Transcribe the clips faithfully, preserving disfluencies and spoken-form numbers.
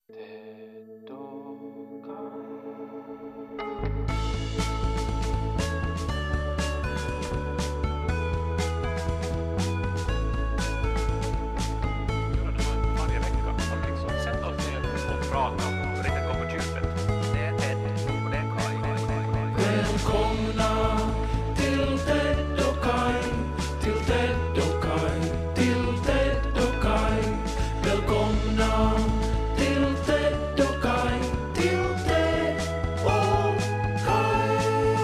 Välkomna till Ted och Kai, till Ted och Kai, till Ted och Kai. Välkomna till Ted och Kai, till Ted och Kai.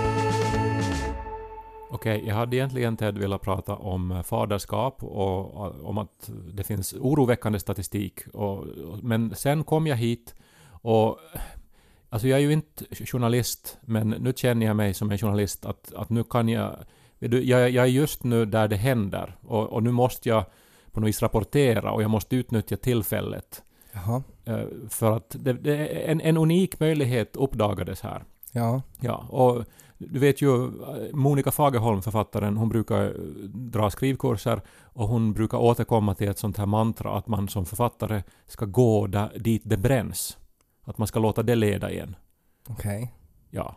Okej, jag hade egentligen Ted velat prata om faderskap och om att det finns oroväckande statistik. Och, men sen kom jag hit och alltså jag är ju inte journalist, men nu känner jag mig som en journalist att, att nu kan jag, jag... Jag är just nu där det händer och, och nu måste jag på något vis rapportera och jag måste utnyttja tillfället. Jaha. För att det, det är en, en unik möjlighet uppdagades här. Ja. Ja, och du vet ju Monica Fagerholm, författaren, hon brukar dra skrivkurser och hon brukar återkomma till ett sånt här mantra att man som författare ska gå där, dit det bränns. Att man ska låta det leda igen. Okej. Okay. Ja.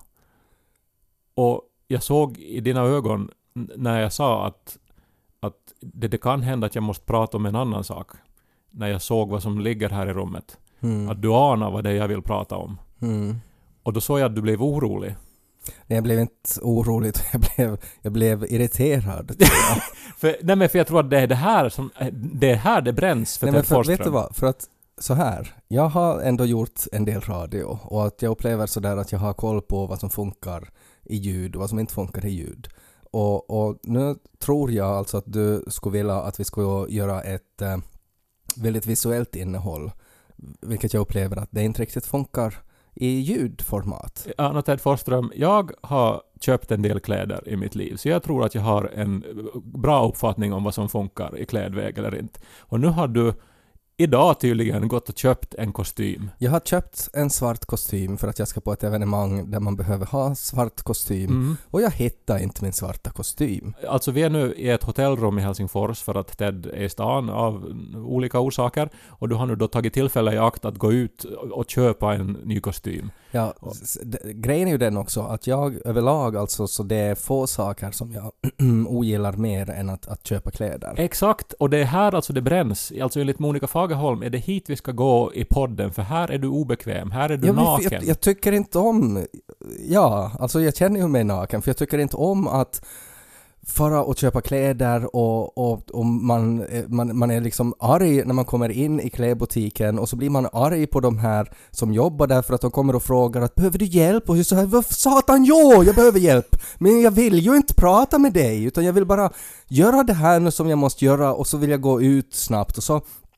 Och jag såg i dina ögon när jag sa att, att det, det kan hända att jag måste prata om en annan sak. När jag såg vad som ligger här i rummet. Mm. Att du anar vad det är jag vill prata om. Mm. Och då såg jag att du blev orolig. Nej, jag blev inte orolig. Jag blev, jag blev irriterad. för, nej, men för jag tror att det är det här som det är här det bränns för Ted Forsström. Vet du vad? För att så här, jag har ändå gjort en del radio och att jag upplever sådär att jag har koll på vad som funkar i ljud och vad som inte funkar i ljud. Och, och nu tror jag alltså att du skulle vilja att vi skulle göra ett äh, väldigt visuellt innehåll, vilket jag upplever att det inte riktigt funkar i ljudformat. Ja, Ted Forsström, jag har köpt en del kläder i mitt liv, så jag tror att jag har en bra uppfattning om vad som funkar i klädväg eller inte. Och nu har du idag tydligen gått och köpt en kostym. Jag har köpt en svart kostym för att jag ska på ett evenemang där man behöver ha svart kostym. Mm. Och jag hittar inte min svarta kostym. Alltså vi är nu i ett hotellrum i Helsingfors för att Ted är i stan av olika orsaker. Och du har nu då tagit tillfälle i akt att gå ut och köpa en ny kostym. Ja, grejen är ju den också att jag överlag alltså så det är få saker som jag ogillar mer än att, att köpa kläder. Exakt, och det är här alltså det bränns. Alltså enligt Monica Fagerholm är det hit vi ska gå i podden, för här är du obekväm, här är du ja, naken. Jag, jag tycker inte om, ja, alltså jag känner ju mig naken för jag tycker inte om att fara och köpa kläder och, och, och man, man, man är liksom arg när man kommer in i klädbutiken och så blir man arg på de här som jobbar där för att de kommer och frågar att behöver du hjälp? Och så här, vad satan, jo, jag behöver hjälp. Men jag vill ju inte prata med dig utan jag vill bara göra det här nu som jag måste göra och så vill jag gå ut snabbt och så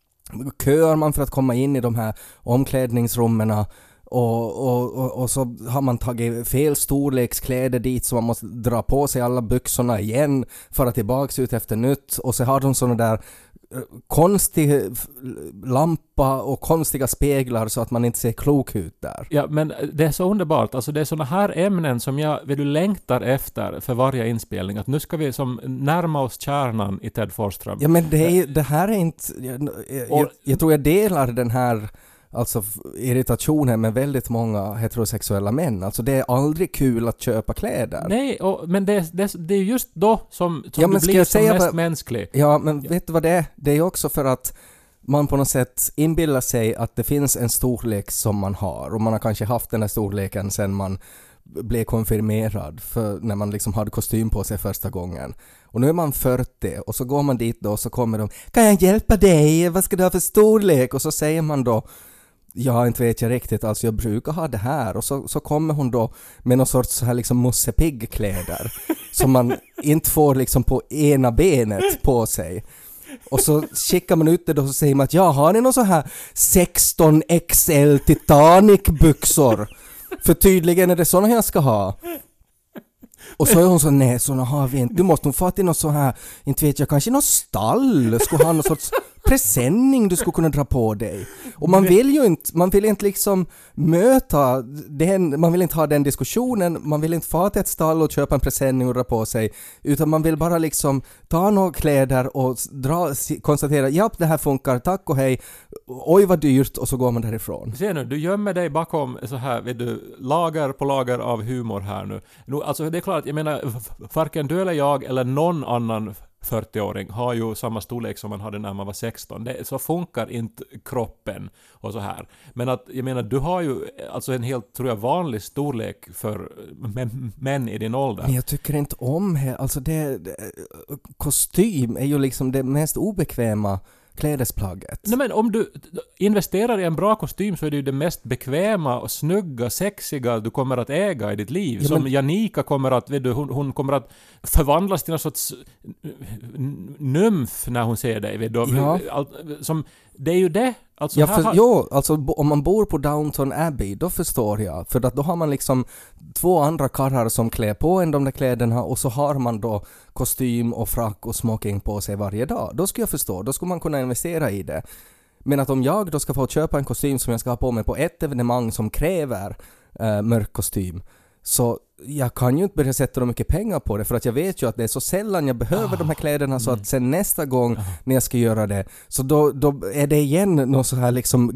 köar man för att komma in i de här omklädningsrummen. Och, och, och, och så har man tagit fel storlekskläder dit så man måste dra på sig alla byxorna igen för att tillbaka ut efter nytt. Och så har de såna där konstig lampa och konstiga speglar så att man inte ser klok ut där. Ja, men det är så underbart. Alltså det är såna här ämnen som jag vill du längtar efter för varje inspelning. Att nu ska vi som närma oss kärnan i Ted Forsström. Ja, men det, är, det här är inte... Jag, jag, jag tror jag delar den här... Alltså irritationen med väldigt många heterosexuella män. Alltså det är aldrig kul att köpa kläder. Nej, och, men det, det, det är just då som, som ja, du blir som mest vad, mänsklig. Ja, men ja. Vet du vad det är? Det är också för att man på något sätt inbillar sig att det finns en storlek som man har. Och man har kanske haft den här storleken sedan man blev konfirmerad. För när man liksom hade kostym på sig första gången. Och nu är man fyrtio och så går man dit då och så kommer de. Kan jag hjälpa dig? Vad ska du ha för storlek? Och så säger man då. Ja, inte vet jag riktigt. Alltså jag brukar ha det här. Och så, så kommer hon då med någon sorts så här liksom Musse Pigg-kläder. som man inte får liksom på ena benet på sig. Och så skickar man ut det då och säger man att ja, har ni någon så här sexton X L Titanic-byxor? För tydligen är det såna jag ska ha. Och så är hon så, nej, såna har vi inte. Du måste nog få till något så här, inte vet jag, kanske någon stall. Ska ha någon sorts presenning du skulle kunna dra på dig. Och man vill ju inte, man vill inte liksom möta den, man vill inte ha den diskussionen, man vill inte få till ett stall och köpa en presenning och dra på sig, utan man vill bara liksom ta några kläder och dra, konstatera, ja det här funkar, tack och hej, oj vad dyrt, och så går man därifrån. Se nu, du gömmer dig bakom så här, vet du, lager på lager av humor här nu. nu alltså det är klart, jag menar, varken du eller jag eller någon annan fyrtioåring har ju samma storlek som man hade när man var sexton. Det, så funkar inte kroppen och så här. Men att, jag menar, du har ju alltså en helt, tror jag, vanlig storlek för män, män i din ålder. Men jag tycker inte om det. Alltså det, det, kostym är ju liksom det mest obekväma klädesplagget. Nej, men om du investerar i en bra kostym så är det ju det mest bekväma och snygga, sexiga du kommer att äga i ditt liv. Ja, som men... Janika kommer att, vet du, hon, hon kommer att förvandlas till någon sorts nymf när hon ser dig. Vet du? Ja. Allt, som, det är ju det. Alltså, ja, här för, har... jo, alltså om man bor på Downton Abbey, då förstår jag. För att då har man liksom två andra karlar som klär på en de där kläderna, och så har man då kostym och frack och smoking på sig varje dag. Då skulle jag förstå, då skulle man kunna investera i det. Men att om jag då ska få köpa en kostym som jag ska ha på mig på ett evenemang som kräver äh, mörk kostym, så jag kan ju inte börja sätta så mycket pengar på det, för att jag vet ju att det är så sällan jag behöver ah, de här kläderna, så mm. att sen nästa gång ah. när jag ska göra det, så då, då är det igen någon så här liksom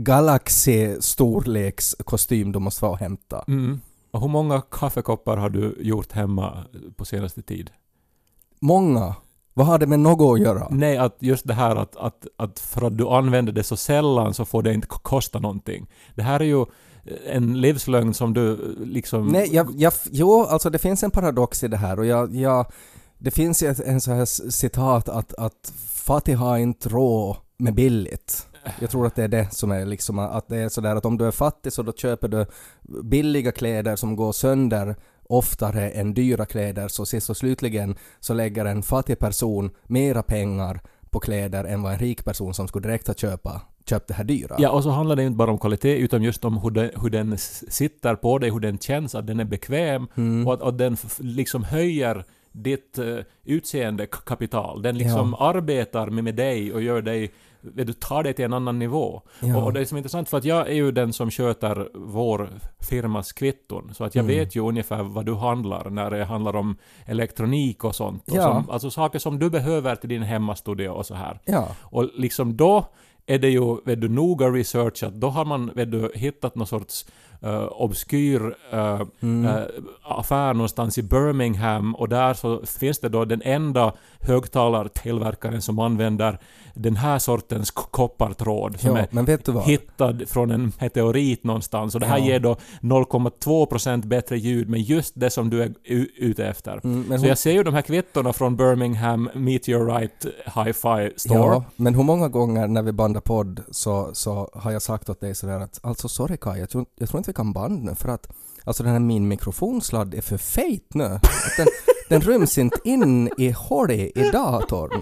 Galaxy-storlekskostym du måste få hämta. Mm. Och hur många kaffekoppar har du gjort hemma på senaste tid? Många. Vad har det med något att göra? Nej, att just det här att, att, att för att du använder det så sällan så får det inte kosta någonting. Det här är ju en livslögn som du liksom... Nej, jag, jag, jo, alltså det finns en paradox i det här, och jag, jag, det finns ett, en så här citat att, att fattig har inte råd med billigt. Jag tror att det är det som är liksom, att det är sådär att om du är fattig så då köper du billiga kläder som går sönder oftare än dyra kläder, så sist och slutligen så lägger en fattig person mera pengar på kläder än vad en rik person som skulle direkt ha köpa köpt det här dyra. Ja, och så handlar det inte bara om kvalitet utan just om hur, det, hur den sitter på dig, hur den känns, att den är bekväm mm. och att, att den f- liksom höjer ditt uh, utseende kapital. Den liksom ja. arbetar med, med dig och gör dig, du tar det till en annan nivå. Ja. Och, och det är som intressant, för att jag är ju den som sköter vår firmas kvitton, så att jag mm. vet ju ungefär vad du handlar när det handlar om elektronik och sånt. Ja. Och som, alltså saker som du behöver till din hemmastudio och så här. Ja. Och liksom då är det ju, vet du, noga researchat. Då har man, vet du, hittat någon sorts uh, obskyr uh, mm. uh, affär någonstans i Birmingham, och där så finns det då den enda högtalartillverkaren som använder den här sortens k- koppartråd som ja, är men vet du vad? hittad från en meteorit någonstans, och det här ja. ger då noll komma två procent bättre ljud, men just det som du är u- ute efter. Mm, så hon... jag ser ju de här kvittorna från Birmingham Meteorite Hi-Fi Store. Ja, men hur många gånger när vi bandar podd så, så har jag sagt åt dig sådär att alltså sorry Kai, jag tror, jag tror inte vi kan banda nu, för att alltså den här min mikrofonsladd är för fejt nu. Att den, den ryms inte in i hålet i datorn.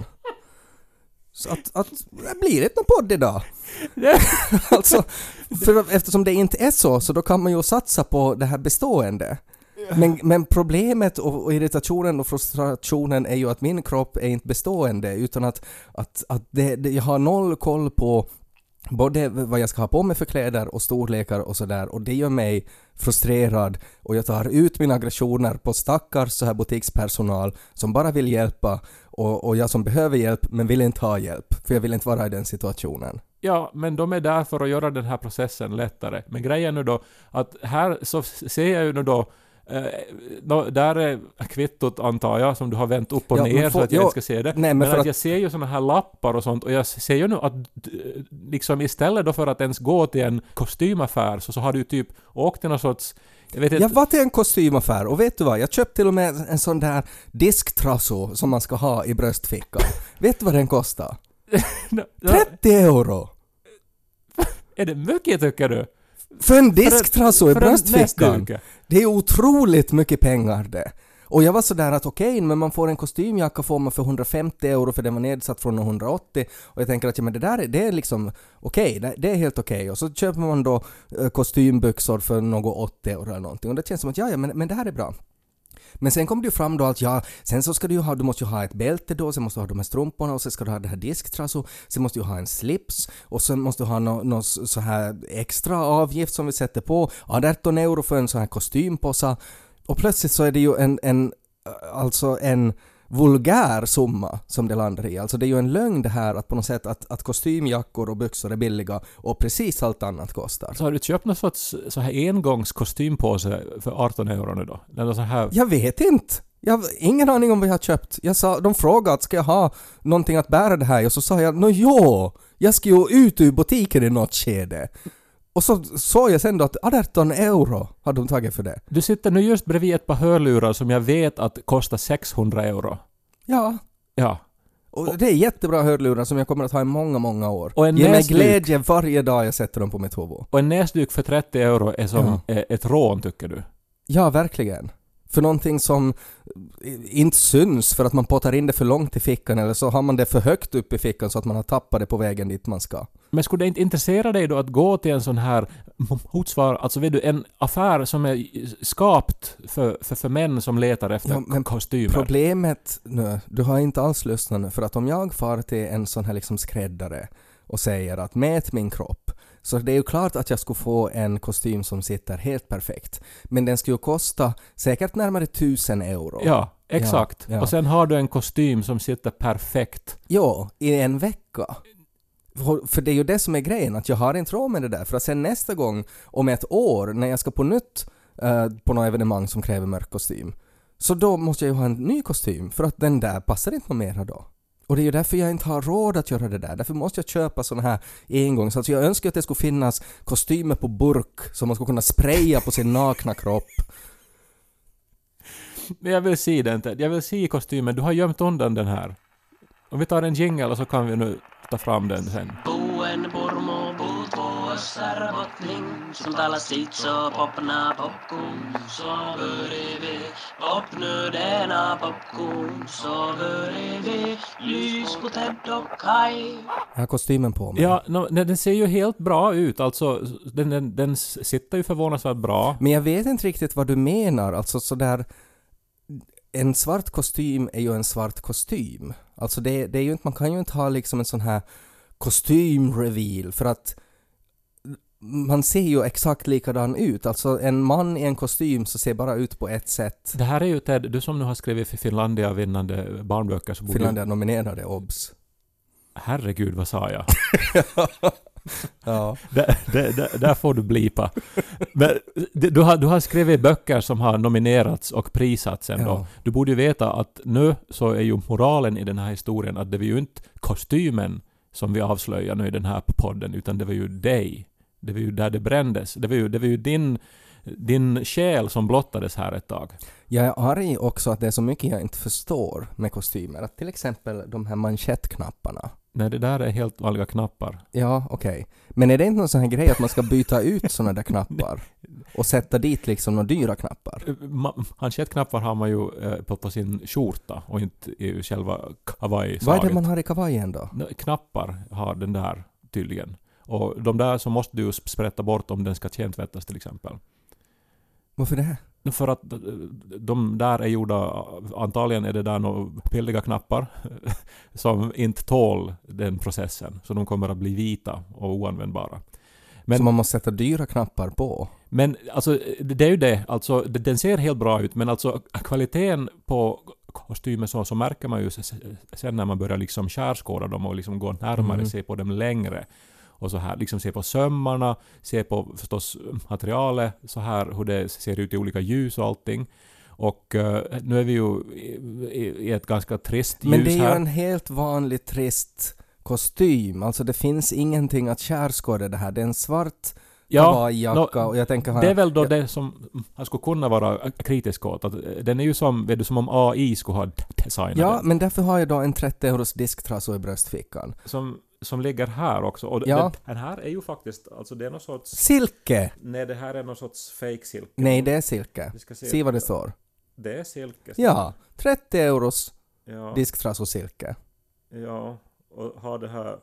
Så att, att det blir inte någon podd idag. Alltså, för eftersom det inte är så, så då kan man ju satsa på det här bestående. Men, men problemet och, och irritationen och frustrationen är ju att min kropp är inte bestående, utan att, att, att det, det, jag har noll koll på både vad jag ska ha på mig för kläder och storlekar och sådär, och det gör mig frustrerad, och jag tar ut mina aggressioner på stackars så här butikspersonal som bara vill hjälpa, och, och jag som behöver hjälp men vill inte ha hjälp, för jag vill inte vara i den situationen. Ja, men de är där för att göra den här processen lättare. Men grejen nu då, att här så ser jag ju nu då Uh, no, där är kvittot, antar jag, som du har vänt upp och ja, ner för, så att jag jo, inte ska se det. Nej, men men att, att jag ser ju såna här lappar och sånt, och jag ser ju nu att liksom istället då för att ens gå till en kostymaffär så, så har du typ åkt till någon sorts... Jag, vet jag var till en kostymaffär, och vet du vad? Jag köpte till och med en sån där disktrasso som man ska ha i bröstfickan. Vet du vad den kostar? no, no. trettio euro! Är det mycket, tycker du? För en disktrasso i bröstfickan. Det är otroligt mycket pengar det. Och jag var sådär att okej, okay, men man får en kostymjacka får man för hundrafemtio euro, för den var nedsatt från hundraåttio. Och jag tänker att ja, men det där är, det är liksom okej, okay, det, det är helt okej. Okay. Och så köper man då uh, kostymbyxor för något åttio euro eller någonting. Och det känns som att ja, ja men, men det här är bra. Men sen kom det ju fram då att ja, sen så ska du ju ha, du måste ju ha ett bälte då, sen måste du ha de här strumporna och sen ska du ha det här disktrassor, sen måste du ha en slips och sen måste du ha någon no, så här extra avgift som vi sätter på, arton euro för en sån här kostympåsa och plötsligt så är det ju en, en alltså en vulgär summa som det landar i. Alltså det är ju en lögn det här att på något sätt att, att kostymjackor och byxor är billiga och precis allt annat kostar. Så har du köpt någon sorts så här engångs kostympåse för arton euro nu då? Eller så här... Jag vet inte. Jag har ingen aning om vad jag har köpt. Jag sa, de frågade att ska jag ha någonting att bära det här? Och så sa jag, nå jo, jag ska ju ut ur butiken i något skede. Och så såg jag sen då att arton euro har de tagit för det. Du sitter nu just bredvid ett par hörlurar som jag vet att kostar sexhundra euro. Ja. Ja. Och det är jättebra hörlurar som jag kommer att ha i många, många år. Och en Ge mig näsduk- glädje varje dag jag sätter dem på mitt huvud. Och en näsduk för trettio euro är som Ja. ett rån, tycker du? Ja, verkligen. För någonting som inte syns för att man pottar in det för långt i fickan eller så har man det för högt upp i fickan så att man har tappat det på vägen dit man ska. Men skulle det inte intressera dig då att gå till en sån här motsvar, alltså vet du, en affär som är skapt för, för, för män som letar efter Ja, men kostymer? Problemet nu, du har inte alls lyssnat nu, för att om jag far till en sån här liksom skräddare och säger att mät min kropp, så det är ju klart att jag skulle få en kostym som sitter helt perfekt. Men den skulle ju kosta säkert närmare tusen euro. Ja, exakt. Ja, ja. Och sen har du en kostym som sitter perfekt. Ja, i en vecka. För, för det är ju det som är grejen, att jag har inte råd med det där. För att sen nästa gång, om ett år, när jag ska på nytt uh, på något evenemang som kräver mörk kostym, så då måste jag ju ha en ny kostym, för att den där passar inte mera då. Och det är ju därför jag inte har råd att göra det där. Därför måste jag köpa såna här engångs. Alltså jag önskar att det skulle finnas kostymer på burk som man skulle kunna spraya på sin nakna kropp. Men jag vill se den. Jag vill se kostymen. Du har gömt undan den här. Om vi tar en jingle och så kan vi nu ta fram den sen. Buen purmo puut vuossar botning, som talas sit så popna popcorn, så börjar vi popnödena popcorn, så börjar vi lys på Ted och Kai. Jag har kostymen på mig. Ja, no, den ser ju helt bra ut. Alltså, den, den, den sitter ju förvånansvärt bra. Men jag vet inte riktigt vad du menar. Alltså sådär, en svart kostym är ju en svart kostym. Alltså det, det är ju inte, man kan ju inte ha liksom en sån här kostymreveal, för att man ser ju exakt likadan ut. Alltså en man i en kostym så ser bara ut på ett sätt. Det här är ju Ted, du som nu har skrivit för Finlandia vinnande barnböcker, så borde Finlandia nominerade obs. Herregud, vad sa jag? Ja. där, där, där, där får du blipa. Men du har, du har skrivit böcker som har nominerats och prisats sen då. Ja. Du borde ju veta att nu så är ju moralen i den här historien att det var ju inte kostymen som vi avslöjar nu i den här podden, utan det var ju dig. Det var ju där det brändes. Det var ju, det var ju din, din själ som blottades här ett tag. Jag är arg också att det är så mycket jag inte förstår med kostymer. Att till exempel de här manschettknapparna. Nej, det där är helt vanliga knappar. Ja, okej. Okay. Men är det inte någon sån här grej att man ska byta ut såna där knappar? Och sätta dit liksom några dyra knappar? Ma- Manschettknappar har man ju eh, på, på sin skjorta och inte i själva kavaj. Vad är det man har i kavajen då? Knappar har den där tydligen. Och de där så måste du ju sprätta bort om den ska kentvättas till exempel. Varför det? För att de där är gjorda, antagligen är det där några pilliga knappar som inte tål den processen. Så de kommer att bli vita och oanvändbara. Men, så man måste sätta dyra knappar på? Men alltså, det är ju det. Alltså, den ser helt bra ut, men alltså kvaliteten på kostymer så, så märker man ju sen när man börjar liksom skärskåda dem och liksom gå närmare, Mm. se på dem längre. Och så här, liksom se på sömmarna, se på förstås materialet, så här hur det ser ut i olika ljus och allting. Och uh, nu är vi ju i, i, i ett ganska trist ljus här. Men det är ju en helt vanlig trist kostym. Alltså det finns ingenting att skärskåda det här. Det är en svart kavajjacka. no, och jag tänker här, det är väl då jag, det som man skulle kunna vara kritisk åt. Att den är ju som, vet du, som om A I skulle ha designat ja, den. men därför har jag då en trettio euros disktrassor i bröstfickan. Som, som ligger här också. Och Ja. den, den här är ju faktiskt, alltså det är någon sorts... Silke! Nej, det här är någon sorts fake silke. Nej, det är silke. Vi ska se. Se vad det står. Det är silke. Ja, trettio euros Ja. disktrassor silke. Ja, och har det här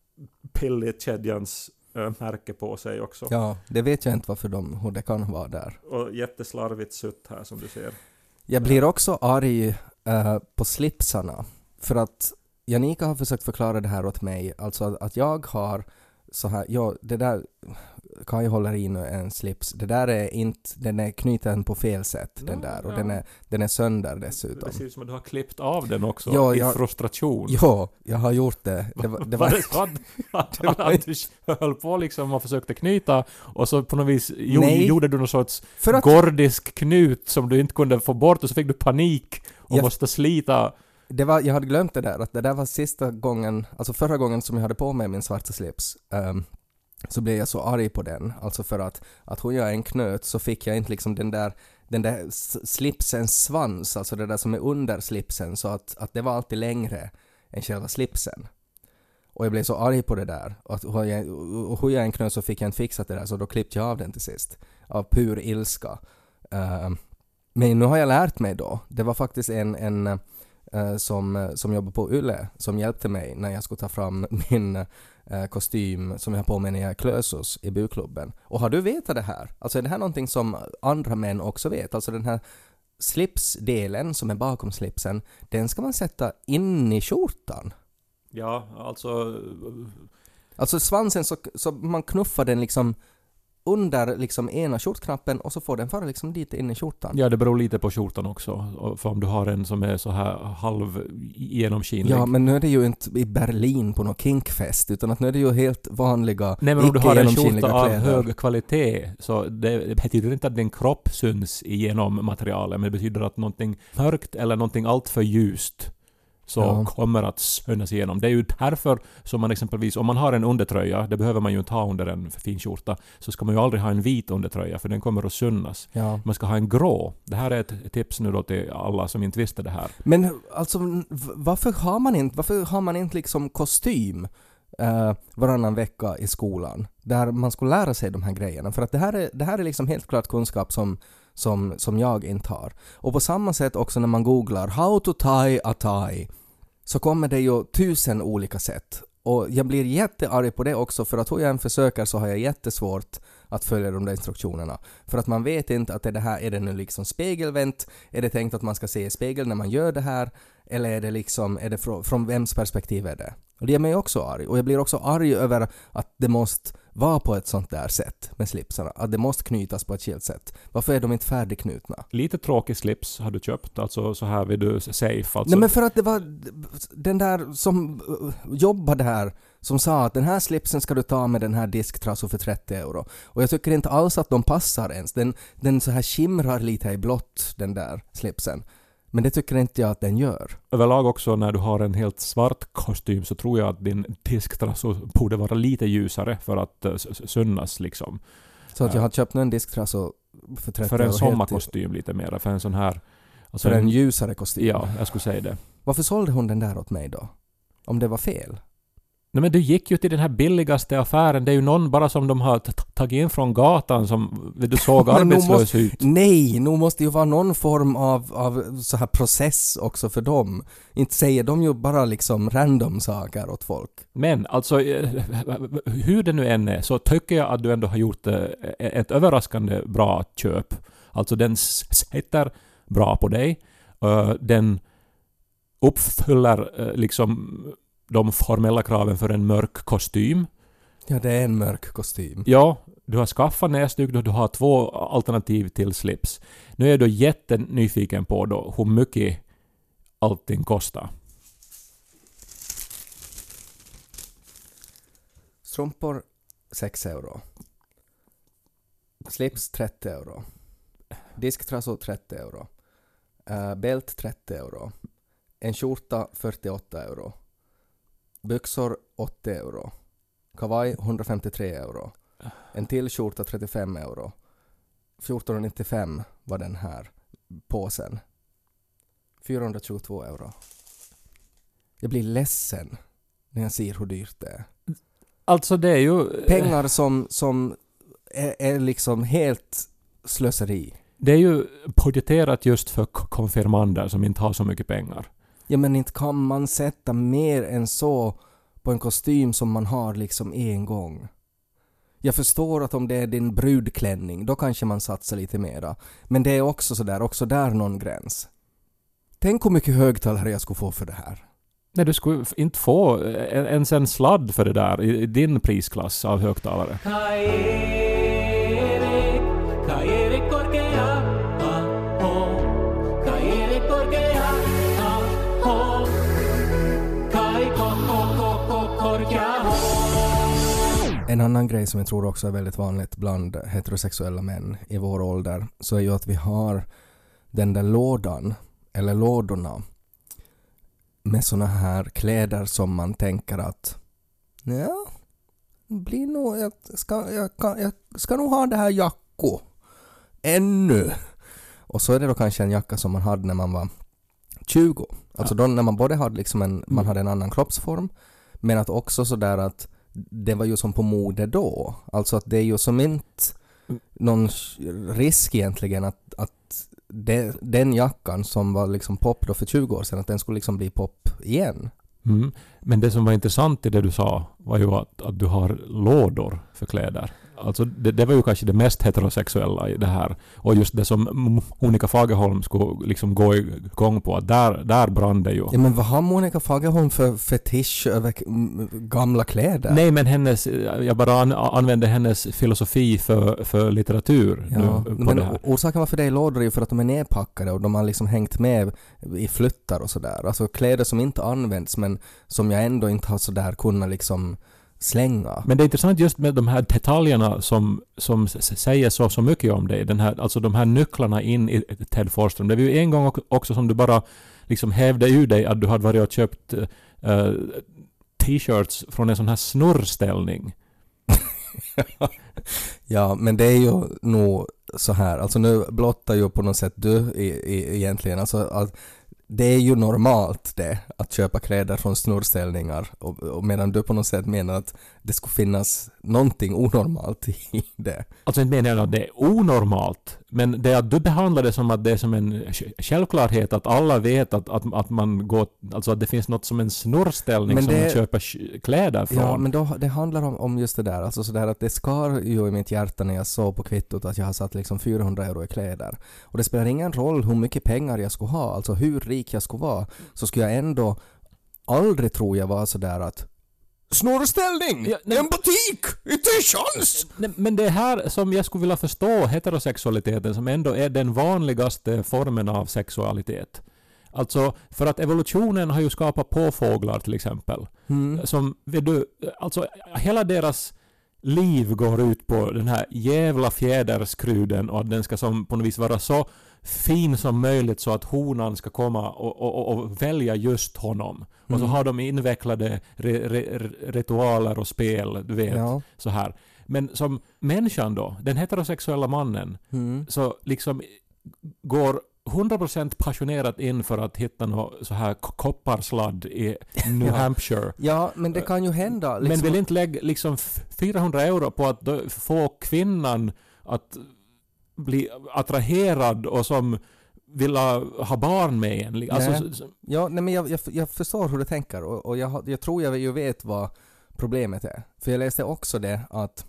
Pilli-kedjans äh, märke på sig också. Ja, det vet jag inte varför de, hur det kan vara där. Och jätteslarvigt sutt här som du ser. Jag blir också arg uh, på slipsarna. För att Janika har försökt förklara det här åt mig. Alltså att, att jag har så här, ja, det där kan jag hålla i nu en slips. Det där är inte, den är knuten på fel sätt, den där. Och ja. den, är, den är sönder dessutom. Det ser ut som att du har klippt av den också Ja, i jag- frustration. Ja, jag har gjort det. Det var, det Var var, det så att, att, att du höll på liksom och försökte knyta och så på något vis jo, Nej. gjorde du någon sorts för att gordisk knut som du inte kunde få bort och så fick du panik och Jag- måste slita. det var, jag hade glömt det där, att det där var sista gången, alltså förra gången som jag hade på mig min svarta slips. Um, så blev jag så arg på den. Alltså för att, att hon gör en knöt så fick jag inte liksom den där, den där s- slipsens svans, alltså det där som är under slipsen, så att, att det var alltid längre än själva slipsen. Och jag blev så arg på det där. Och att hon jag, och hon gör en knöt så fick jag inte fixat det där, så då klippte jag av den till sist. Av pur ilska. Um, men nu har jag lärt mig då. Det var faktiskt en, en uh, som, som jobbar på Yle som hjälpte mig när jag skulle ta fram min uh, kostym som jag har på mig när jag är klösos i bukklubben. Och har du vetat det här? Alltså är det här någonting som andra män också vet? Alltså den här slipsdelen som är bakom slipsen, den ska man sätta in i skjortan. Ja, alltså Alltså svansen så, så man knuffar den liksom under liksom ena skjortknappen och så får den fara liksom dit in i skjortan. ja, det beror lite på skjortan också. Och för om du har en som är så här halv genomskinlig. Ja, men nu är det ju inte i Berlin på någon kinkfest, utan att nu är det ju helt vanliga, Nej, men om du har en icke-genomskinliga skjorta av kläder. hög kvalitet så det, det betyder inte att din kropp syns igenom materialet, men det betyder att någonting mörkt eller någonting allt för ljust så Ja. kommer att synas igenom. Det är ju därför som man exempelvis, om man har en undertröja, det behöver man ju inte ha under en fin skjorta, så ska man ju aldrig ha en vit undertröja för den kommer att synas. Ja. Man ska ha en grå. Det här är ett tips nu då till alla som inte visste det här. Men alltså v- varför har man inte, varför har man inte liksom kostym uh, varannan vecka i skolan där man skulle lära sig de här grejerna? För att det här är, det här är liksom helt klart kunskap som Som, som jag inte har. Och på samma sätt också när man googlar how to tie a tie så kommer det ju tusen olika sätt. Och jag blir jättearg på det också, för att hur jag än försöker så har jag jättesvårt att följa de där instruktionerna. För att man vet inte att är det här, är det nu liksom spegelvänt? Är det tänkt att man ska se i spegeln när man gör det här? Eller är det liksom, är det från, från vems perspektiv är det? Och det gör mig också arg. Och jag blir också arg över att det måste vara på ett sånt där sätt med slipsarna. Att det måste knytas på ett skilt sätt. Varför är de inte färdigknutna? Lite tråkig slips har du köpt, alltså så här vill du safe. Alltså. Nej, men för att det var den där som uh, jobbade här som sa att den här slipsen ska du ta med den här disktrasso för trettio euro. Och jag tycker inte alls att de passar ens. Den, den så här skimrar lite i blått, den där slipsen. Men det tycker inte jag att den gör. Överlag också när du har en helt svart kostym så tror jag att din disktrasso borde vara lite ljusare för att uh, synas liksom. Så att jag har köpt en disktrasso för trettio För en euro. sommarkostym lite mer, för en sån här... Alltså För en ljusare kostym. Ja, jag skulle säga det. Varför sålde hon den där åt mig då? Om det var fel? Nej, men du gick ju till den här billigaste affären. Det är ju någon bara som de har t- tagit in från gatan som du såg Men nu arbetslös måste- ut. Nej, nu måste ju vara någon form av, av så här process också för dem. Inte säger de ju bara liksom random saker åt folk. Men alltså, eh, hur det nu än är så tycker jag att du ändå har gjort eh, ett överraskande bra köp. Alltså den sitter bra på dig. Uh, den uppfyller uh, liksom de formella kraven för en mörk kostym. Ja, det är en mörk kostym. Ja, du har skaffat näsduk och du har två alternativ till slips. Nu är jag då jättenyfiken på då hur mycket allting kostar. Strumpor sex euro. Slips trettio euro. Disktrasso trettio euro. Uh, bält trettio euro. En skjorta fyrtioåtta euro. Byxor åttio euro. Kavaj hundrafemtiotre euro. En till skjorta trettiofem euro. fjorton nittiofem var den här påsen. fyrahundratjugotvå euro. Jag blir ledsen när jag ser hur dyrt det är. Alltså det är ju... Pengar som, som är, är liksom helt slöseri. Det är ju budgeterat just för k- konfirmander som inte har så mycket pengar. Ja, men inte kan man sätta mer än så på en kostym som man har liksom en gång. Jag förstår att om det är din brudklänning, då kanske man satsar lite mera. Men det är också sådär, också där någon gräns. Tänk hur mycket högtalare jag skulle få för det här. Nej, du skulle inte få ens en sladd för det där i din prisklass av högtalare. En annan grej som jag tror också är väldigt vanligt bland heterosexuella män i vår ålder, så är ju att vi har den där lådan, eller lådorna, med såna här kläder som man tänker att ja, blir nog, jag ska, jag, kan, jag ska nog ha det här jacko ännu. Och så är det då kanske en jacka som man hade när man var tjugo. Alltså ja. Då när man både hade liksom en, man hade en annan kroppsform, men att också så där att det var ju som på mode då. Alltså att det är ju som inte någon risk egentligen att, att det, den jackan som var liksom pop då för tjugo år sedan, att den skulle liksom bli pop igen. Mm. Men det som var intressant i det du sa var ju att, att du har lådor för kläder. Alltså det, det var ju kanske det mest heterosexuella i det här. Och just det som Monica Fagerholm skulle liksom gå igång på, att där, där brann det ju. Ja, men vad har Monica Fagerholm för fetisch över gamla kläder? Nej, men hennes, jag bara an, använde hennes filosofi för, för litteratur. Ja, nu, på men det här. Orsaken varför det är lådor är ju för att de är nedpackade och de har liksom hängt med i flyttar och sådär. Alltså kläder som inte används men som jag ändå inte har sådär kunnat liksom slänga. Men det är intressant just med de här detaljerna som, som säger så, så mycket om dig. Den här, alltså de här nycklarna in i Ted Forsström. Det var ju en gång också som du bara liksom hävde ur dig att du hade varit och köpt uh, t-shirts från en sån här snurrställning. Ja, men det är ju nog så här. Alltså nu blottar ju på något sätt du i, i, egentligen. Alltså att det är ju normalt det, att köpa kläder från snurrställningar och, och medan du på något sätt menar att det skulle finnas någonting onormalt i det. Alltså inte menar jag att det är onormalt, men det är att du behandlar det som att det är som en självklarhet att alla vet att, att, att man går, alltså att det finns något som en snurrställning men som det, man köper kläder från. Ja, men då, det handlar om, om just det där, alltså sådär att det skar ju i mitt hjärta när jag såg på kvittot att jag har satt liksom fyrahundra euro i kläder. Och det spelar ingen roll hur mycket pengar jag skulle ha, alltså hur rik jag skulle vara, så skulle jag ändå aldrig tro jag var sådär att snurrställning! Ja, en butik! Inte en chans! Men det är här som jag skulle vilja förstå heterosexualiteten som ändå är den vanligaste formen av sexualitet. Alltså, för att evolutionen har ju skapat påfåglar till exempel. Mm. Som, vet du, alltså hela deras liv går ut på den här jävla fjäderskruden och att den ska som på något vis vara så fin som möjligt så att honan ska komma och, och, och välja just honom. Mm. Och så har de invecklade re, re, ritualer och spel, du vet, ja. Så här. Men som människan då, den heterosexuella mannen, mm. så liksom går hundra procent passionerat in för att hitta något så här kopparsladd i New Hampshire. Ja, men det kan ju hända. Liksom. Men vill inte lägga liksom fyrahundra euro på att få kvinnan att bli attraherad och som vill ha barn med en. Alltså, nej. Så, ja, nej, men jag, jag, jag förstår hur du tänker och, och jag, jag tror jag ju vet vad problemet är. För jag läste också det att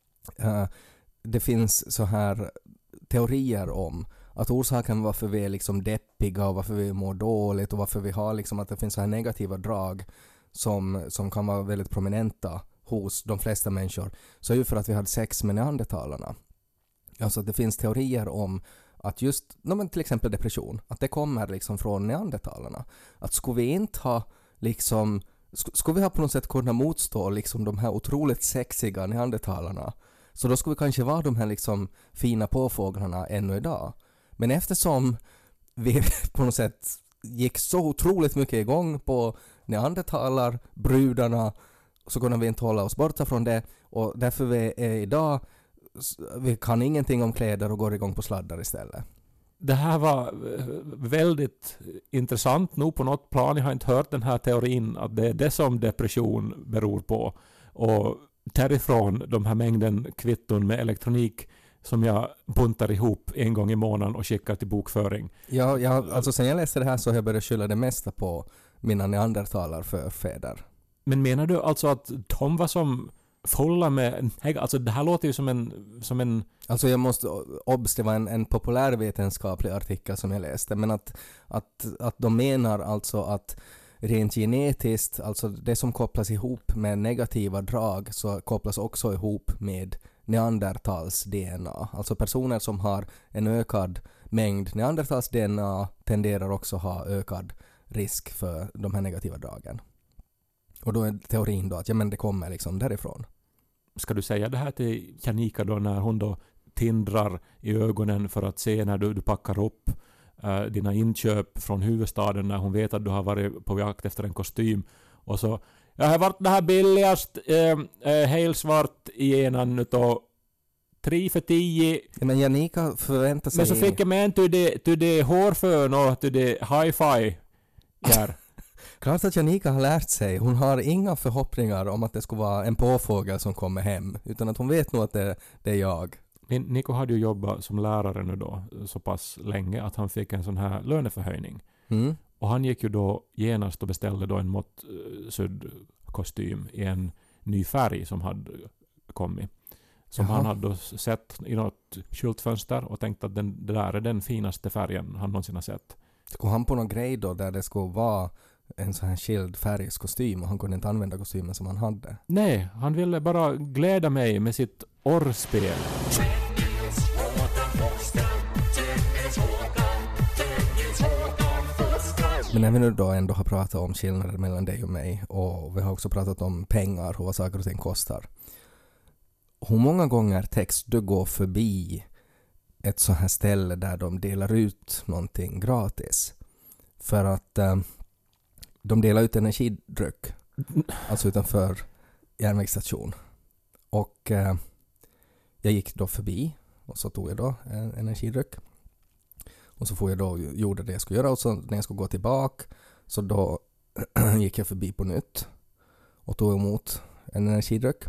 uh, det finns så här teorier om att orsaken varför vi är liksom deppiga och varför vi mår dåligt och varför vi har liksom att det finns så här negativa drag som, som kan vara väldigt prominenta hos de flesta människor, så är ju för att vi hade sex med neandertalarna. Alltså det finns teorier om att just, men till exempel depression, att det kommer liksom från neandertalarna. Att skulle vi inte ha liksom, skulle vi ha på något sätt kunna motstå liksom de här otroligt sexiga neandertalarna, så då skulle vi kanske vara de här liksom fina påfåglarna ännu idag. Men eftersom vi på något sätt gick så otroligt mycket igång på neandertalar, brudarna, så kunde vi inte hålla oss borta från det, och därför vi är idag, vi kan ingenting om kläder och går igång på sladdar istället. Det här var väldigt intressant nog på något plan. Jag har inte hört den här teorin att det är det som depression beror på. Och därifrån de här mängden kvitton med elektronik som jag buntar ihop en gång i månaden och skickar till bokföring. Ja, jag, alltså sen jag läste det här så har jag börjat skylla det mesta på mina neandertalar för fäder. Men menar du alltså att de var som fulla med... Alltså det här låter ju som en... Som en Alltså jag måste obs, det var en, en populärvetenskaplig artikel som jag läste, men att, att, att de menar alltså att rent genetiskt, alltså det som kopplas ihop med negativa drag så kopplas också ihop med neandertals D N A. Alltså personer som har en ökad mängd neandertals D N A tenderar också ha ökad risk för de här negativa dragen. Och då är teorin då att ja, men det kommer liksom därifrån. Ska du säga det här till Janika då när hon då tindrar i ögonen för att se när du, du packar upp uh, dina inköp från huvudstaden när hon vet att du har varit på jakt efter en kostym och så jag har varit det här billigast äh, äh, helsvart igen nu då tre för tio. Ja, men Janika förväntar sig... Men så fick jag med en till det, till det hårfön och till det hi-fi här. Klart att Janika har lärt sig. Hon har inga förhoppningar om att det skulle vara en påfågel som kommer hem. Utan att hon vet nog att det, det är jag. Nico hade ju jobbat som lärare nu då så pass länge att han fick en sån här löneförhöjning. Mm. Och han gick ju då genast och beställde då en måttsydd kostym i en ny färg som hade kommit. Som Jaha. han hade då sett i något skyltfönster och tänkt att den, det där är den finaste färgen han någonsin har sett. Skulle han på någon grej då där det skulle vara en sån här skild färgskostym och han kunde inte använda kostymen som han hade? Nej, han ville bara glädja mig med sitt orrspel. Men när vi nu då ändå har pratat om skillnader mellan dig och mig och vi har också pratat om pengar och vad saker och ting kostar. Hur många gånger text du går förbi ett så här ställe där de delar ut någonting gratis? För att eh, de delar ut energidryck, alltså utanför järnvägsstation. Och eh, jag gick då förbi och så tog jag då en energidryck. Och så får jag då gjorde det jag skulle göra och så när jag skulle gå tillbaka så då gick jag förbi på nytt och tog emot en energidryck.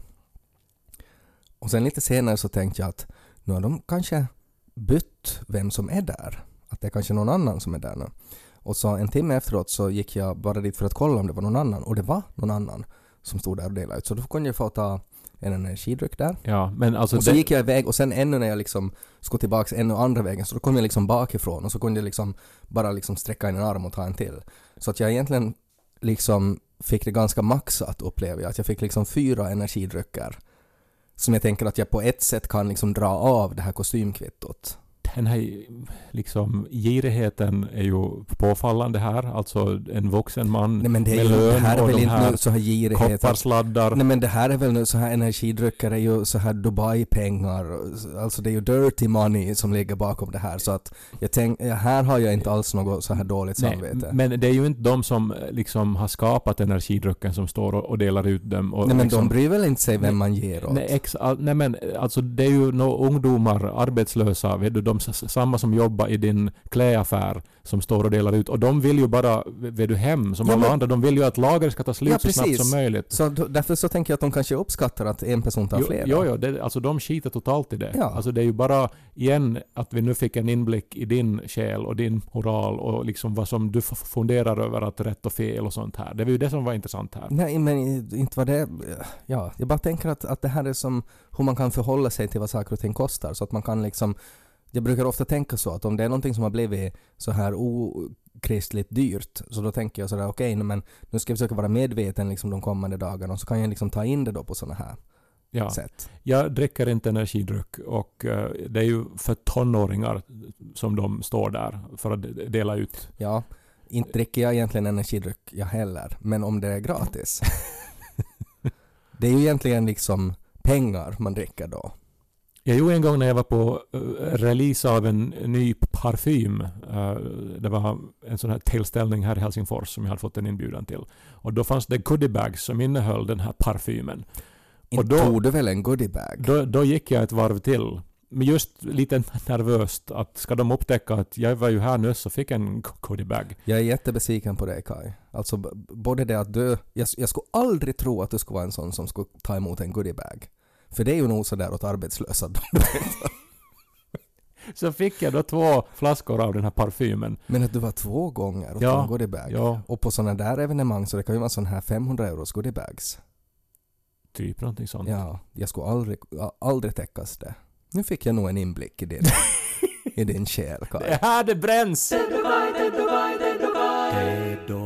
Och sen lite senare så tänkte jag att nu har de kanske bytt vem som är där. Att det är kanske någon annan som är där nu. Och så en timme efteråt så gick jag bara dit för att kolla om det var någon annan. Och det var någon annan som stod där och delade ut. Så då kunde jag få ta en energidryck där. Ja, men alltså och så det... gick jag iväg och sen ännu när jag liksom skulle tillbaka ännu andra vägen så då kom jag liksom bakifrån och så kunde jag liksom bara liksom sträcka in en arm och ta en till. Så att jag egentligen liksom fick det ganska maxat upplever jag. Att jag fick liksom fyra energidrycker som jag tänker att jag på ett sätt kan liksom dra av det här kostymkvittot. Den här liksom girigheten är ju påfallande här. Alltså en vuxen man Nej, men det är med ju, lön det här är och väl de inte här nu så här girighet. kopparsladdar. Nej men det här är väl nu så här energidrycker är ju så här Dubai-pengar. Alltså det är ju dirty money som ligger bakom det här. Så att jag tänk, här har jag inte alls något så här dåligt Nej, samvete. men det är ju inte de som liksom har skapat energidrycken som står och, och delar ut dem. Och Nej men liksom, de bryr väl inte sig vem man ger åt. Nej, ex, all, nej men alltså det är ju några ungdomar, arbetslösa, vet du, de samma som jobbar i din klädaffär som står och delar ut. Och de vill ju bara, vet du, hem som ja, alla men, andra. De vill ju att lager ska ta slut ja, så snabbt som möjligt. Så därför så tänker jag att de kanske uppskattar att en person tar jo, flera. Jo, jo det, alltså de skiter totalt i det. Ja. Alltså det är ju bara igen att vi nu fick en inblick i din själ och din moral och liksom vad som du f- funderar över att rätt och fel och sånt här. Det var ju det som var intressant här. Nej, men inte var det... Ja, jag bara tänker att, att det här är som hur man kan förhålla sig till vad saker och ting kostar. Så att man kan liksom... Jag brukar ofta tänka så att om det är någonting som har blivit så här okristligt dyrt så då tänker jag sådär okej, okay, men nu ska jag försöka vara medveten liksom de kommande dagarna och så kan jag liksom ta in det då på sådana här ja. sätt. Jag dricker inte energidryck och uh, det är ju för tonåringar som de står där för att dela ut. Ja, inte dricker jag egentligen energidryck jag heller, men om det är gratis. Det är ju egentligen liksom pengar man dricker då. Jag gjorde en gång när jag var på uh, release av en ny parfym. Uh, det var en sån här tillställning här i Helsingfors som jag hade fått en inbjudan till. Och då fanns det goodiebags som innehöll den här parfymen. Inte då, tog du väl en goodiebag? Då, då gick jag ett varv till. Men just lite nervöst att ska de upptäcka att jag var ju här nu så fick en goodiebag. Jag är jättebesviken på dig, Kai. Alltså b- både det att du... Jag, jag skulle aldrig tro att du skulle vara en sån som skulle ta emot en goodiebag. För det är ju nog så där åt arbetslösa. Så fick jag då två flaskor av den här parfymen. Men att du var två gånger och ja, tog en goodiebag. Ja. Och på sådana där evenemang så det kan ju vara sån här femhundra euros goodiebags. Typ någonting sånt. Ja, jag skulle aldrig, aldrig täckas det. Nu fick jag nog en inblick i din, i din själ, Kaj. Det här det bränns! Ted och Kaj, Ted och Kaj, Ted och Kaj. Ted och